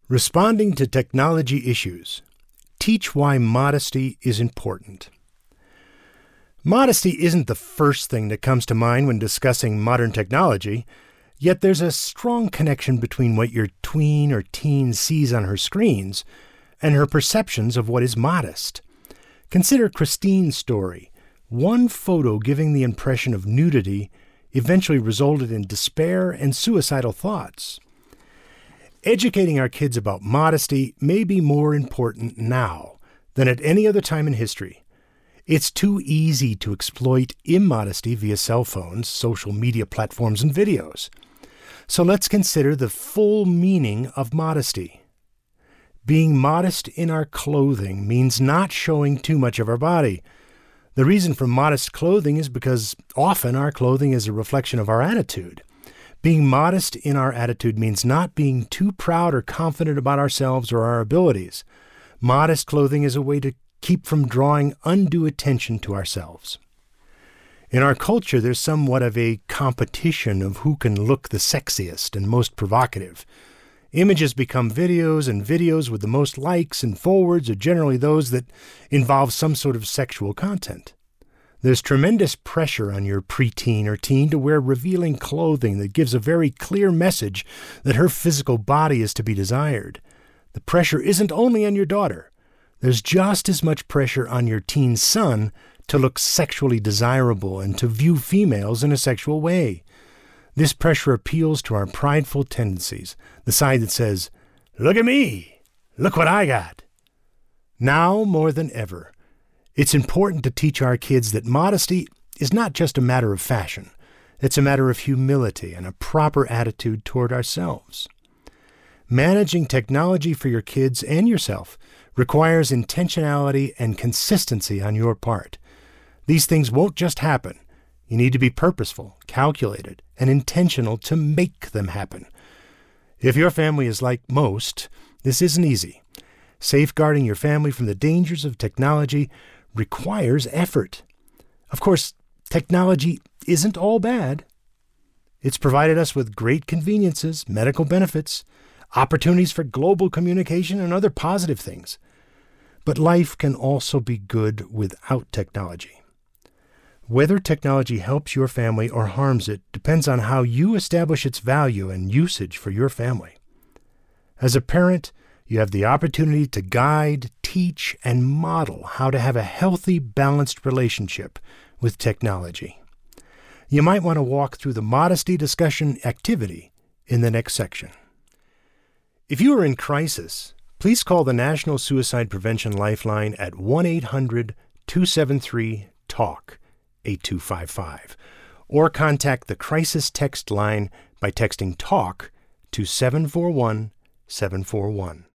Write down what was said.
Responding to technology issues. Teach why modesty is important. Modesty isn't the first thing that comes to mind when discussing modern technology, yet there's a strong connection between what your tween or teen sees on her screens and her perceptions of what is modest. Consider Christine's story. One photo giving the impression of nudity eventually resulted in despair and suicidal thoughts. Educating our kids about modesty may be more important now than at any other time in history. It's too easy to exploit immodesty via cell phones, social media platforms, and videos. So let's consider the full meaning of modesty. Being modest in our clothing means not showing too much of our body. The reason for modest clothing is because often our clothing is a reflection of our attitude. Being modest in our attitude means not being too proud or confident about ourselves or our abilities. Modest clothing is a way to keep from drawing undue attention to ourselves. In our culture, there's somewhat of a competition of who can look the sexiest and most provocative. Images become videos, and videos with the most likes and forwards are generally those that involve some sort of sexual content. There's tremendous pressure on your preteen or teen to wear revealing clothing that gives a very clear message that her physical body is to be desired. The pressure isn't only on your daughter. There's just as much pressure on your teen son to look sexually desirable and to view females in a sexual way. This pressure appeals to our prideful tendencies, the side that says, "Look at me! Look what I got!" Now more than ever, it's important to teach our kids that modesty is not just a matter of fashion. It's a matter of humility and a proper attitude toward ourselves. Managing technology for your kids and yourself requires intentionality and consistency on your part. These things won't just happen. You need to be purposeful, calculated, and intentional to make them happen. If your family is like most, this isn't easy. Safeguarding your family from the dangers of technology requires effort. Of course, technology isn't all bad. It's provided us with great conveniences, medical benefits, opportunities for global communication, and other positive things. But life can also be good without technology. Whether technology helps your family or harms it depends on how you establish its value and usage for your family. As a parent, you have the opportunity to guide, teach, and model how to have a healthy, balanced relationship with technology. You might want to walk through the modesty discussion activity in the next section. If you are in crisis, please call the National Suicide Prevention Lifeline at 1-800-273-TALK, 8255, or contact the crisis text line by texting TALK to 741-741.